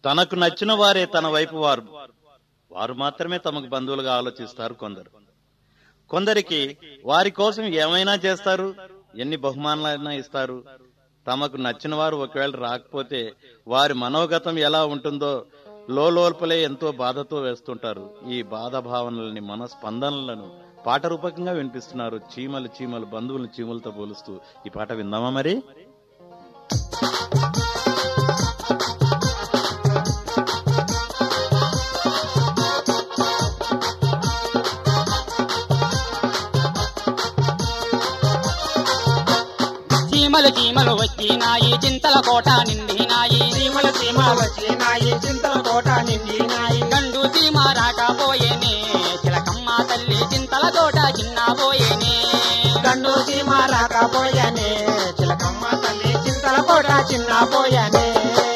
తనకు నచ్చిన వారే తన వైపు వారు మాత్రమే తమకు బంధువులుగా ఆలోచిస్తారు కొందరికి వారి కోసం ఏమైనా చేస్తారు, ఎన్ని బహుమానాలైనా ఇస్తారు. తమకు నచ్చిన వారు ఒకవేళ రాకపోతే వారి మనోగతం ఎలా ఉంటుందో లోపలే ఎంతో బాధతో వేస్తుంటారు. ఈ బాధ భావనలని, మనస్పందనలను పాట రూపకంగా వినిపిస్తున్నారు చీమలు బంధువులను చీమలతో పోలుస్తూ. ఈ పాట విందామా మరి? చీమలు వచ్చినాయి చింతల కోట నిండినాయి, చీమలు వచ్చినాయి చింతల కోట నిండినాయి. గండు చీమ రాకపోయేనే చిలకమ్మ తల్లి చింతల కోట చిన్నబోయేనే, గండు చీమ రాకపోయానే చిలకమ్మ తల్లి చింతల కోట చిన్నపోయానే.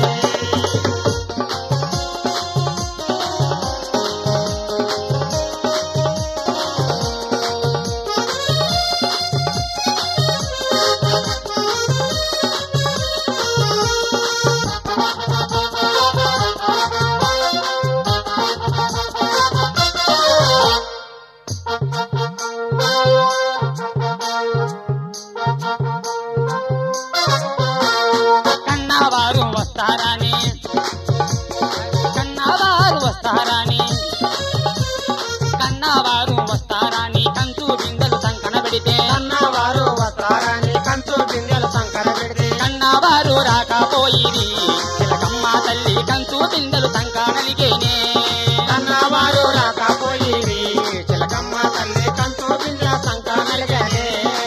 కన్నవారు వస్తారాని కంచు బిందెలు సంకన పెడితే, కన్నవారు వస్తారాని కంచు బిందెలు సంకన పెడితే, కన్నవారు రాకపోయిరి చిలకమ్మ తల్లి కంచు బిందెలు సంకనలిగేనే, కన్నవారు రాకపోయిరి చిలకమ్మ తల్లి కంచు బిందెల సంకనలిగేనే.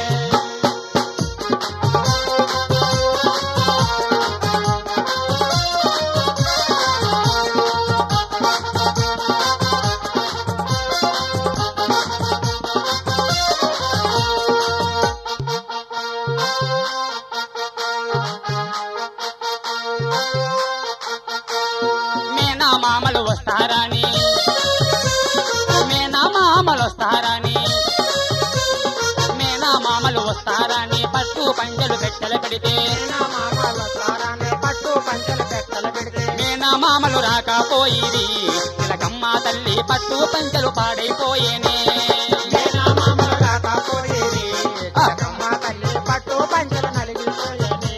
మేనమామలు వస్తారని పట్టు పంచెలు పెట్టెలు పెడితే, పట్టు పంచెలు పెట్టెలు పెడితే, మేనమామలు రాకపోయిరి చిలకమ్మ తల్లి పట్టు పంచెలు పాడైపోయేనే, మేనమామలు రాకపోయిరి చిలకమ్మ తల్లి పట్టు పంచెలు నలిగిపోయేనే.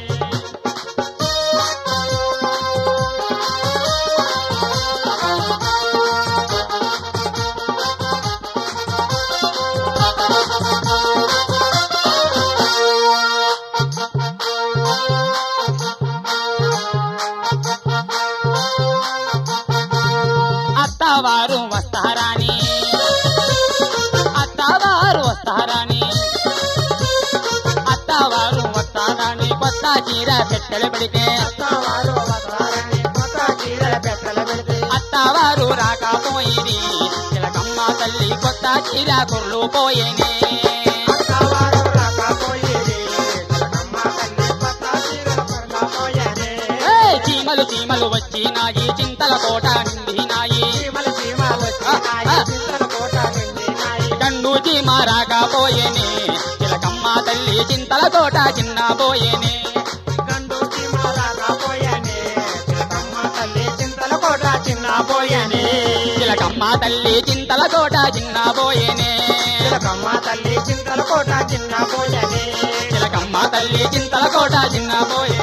అత్తవారు వస్తారని కొత్త చీర పెట్టెలు పెడితే, అత్తవారు రాకపోయిరి చిలకమ్మ తల్లి కొత్త చీర కుర్లు పోయేనే, చీమలు వచ్చినాయి చింతల కోట నిండినాయి, గండు చీమ రాకపోయేనే చిలకమ్మ తల్లి చింతల కోట చిన్నబోయేనే, గండు చీమ రాకపోయానే చిలకమ్మ తల్లి చింతల కోట చిన్నపోయానే, చిలకమ్మ తల్లి చింతల కోట చిన్నబోయేనే, చిలకమ్మ తల్లి చింతల కోట చిన్నపోయానే, చిలకమ్మ తల్లి చింతల కోట చిన్నబోయేనే.